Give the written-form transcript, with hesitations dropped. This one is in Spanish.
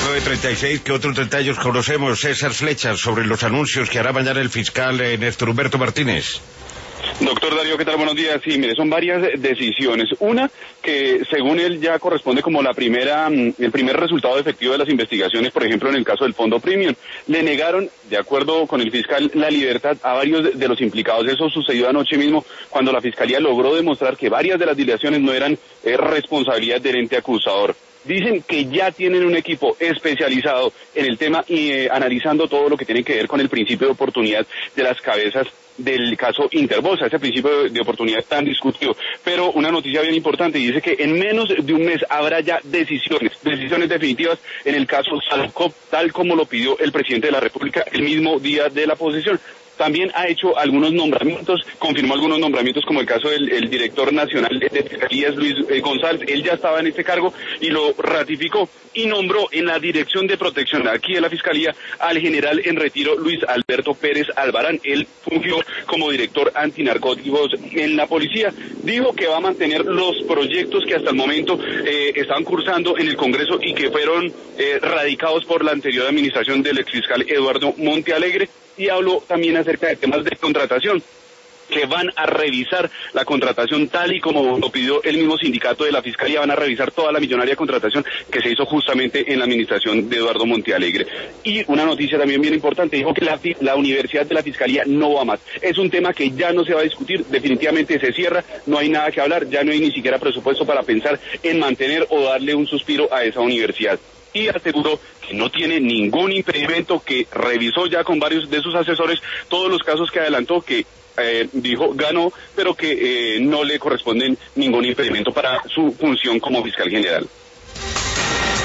9:36, ¿qué otros detalles conocemos, César Flecha, sobre los anuncios que hará mañana el fiscal Néstor Humberto Martínez? Doctor Darío, ¿qué tal? Buenos días. Sí, mire, son varias decisiones. Una que, según él, ya corresponde como el primer resultado efectivo de las investigaciones, por ejemplo, en el caso del Fondo Premium. Le negaron, de acuerdo con el fiscal, la libertad a varios de los implicados. Eso sucedió anoche mismo, cuando la Fiscalía logró demostrar que varias de las dilaciones no eran responsabilidad del ente acusador. Dicen que ya tienen un equipo especializado en el tema y analizando todo lo que tiene que ver con el principio de oportunidad de las cabezas del caso Interbolsa, ese principio de oportunidad tan discutido. Pero una noticia bien importante, dice que en menos de un mes habrá ya decisiones definitivas en el caso Salcop, tal como lo pidió el presidente de la República el mismo día de la posesión. También ha hecho algunos nombramientos, confirmó algunos nombramientos, como el caso del director nacional de Fiscalías, Luis González. Él ya estaba en este cargo y lo ratificó, y nombró en la Dirección de Protección aquí de la Fiscalía al general en retiro Luis Alberto Pérez Albarán. Él fungió como director antinarcóticos en la policía. Dijo que va a mantener los proyectos que hasta el momento estaban cursando en el Congreso y que fueron radicados por la anterior administración del exfiscal Eduardo Montealegre. Y habló también acerca de temas de contratación, que van a revisar la contratación tal y como lo pidió el mismo sindicato de la Fiscalía. Van a revisar toda la millonaria contratación que se hizo justamente en la administración de Eduardo Montealegre. Y una noticia también bien importante, dijo que la Universidad de la Fiscalía no va más. Es un tema que ya no se va a discutir, definitivamente se cierra, no hay nada que hablar, ya no hay ni siquiera presupuesto para pensar en mantener o darle un suspiro a esa universidad. Y aseguró que no tiene ningún impedimento, que revisó ya con varios de sus asesores todos los casos que adelantó, que dijo ganó, pero que no le corresponden ningún impedimento para su función como fiscal general.